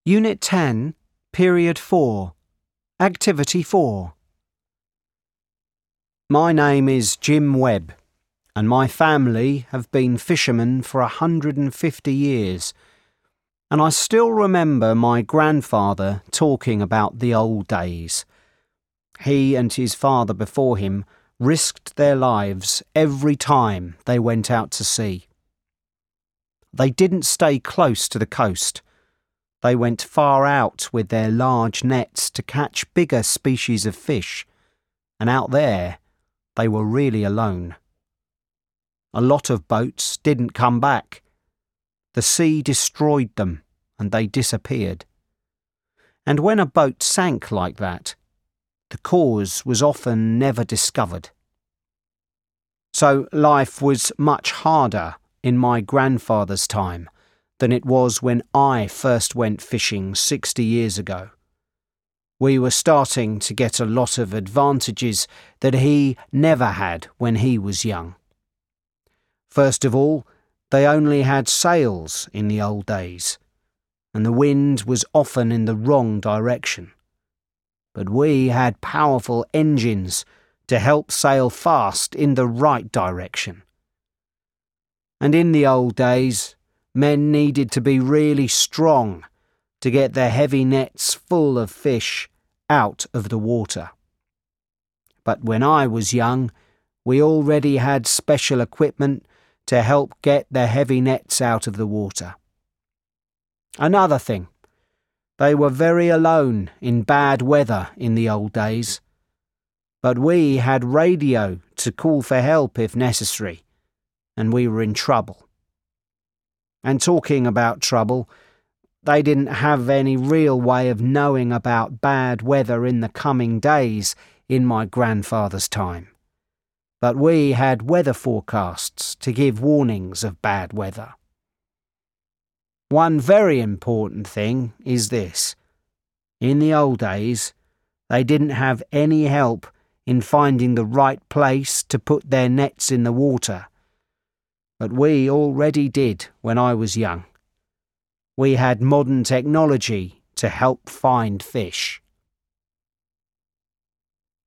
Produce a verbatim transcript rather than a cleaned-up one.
Unit ten, Period four, Activity four. My name is Jim Webb, and my family have been fishermen for a hundred and fifty years, and I still remember my grandfather talking about the old days. He and his father before him risked their lives every time they went out to sea. They didn't stay close to the coast. They went far out with their large nets to catch bigger species of fish, and out there they were really alone. A lot of boats didn't come back. The sea destroyed them, and they disappeared. And when a boat sank like that, the cause was often never discovered. So life was much harder in my grandfather's time than it was when I first went fishing sixty years ago. We were starting to get a lot of advantages that he never had when he was young. First of all, they only had sails in the old days, and the wind was often in the wrong direction. But we had powerful engines to help sail fast in the right direction. And in the old days, men needed to be really strong to get their heavy nets full of fish out of the water. But when I was young, we already had special equipment to help get the heavy nets out of the water. Another thing, they were very alone in bad weather in the old days. But we had radio to call for help if necessary, and we were in trouble. And talking about trouble, they didn't have any real way of knowing about bad weather in the coming days in my grandfather's time. But we had weather forecasts to give warnings of bad weather. One very important thing is this. In the old days, they didn't have any help in finding the right place to put their nets in the water. But we already did when I was young. We had modern technology to help find fish.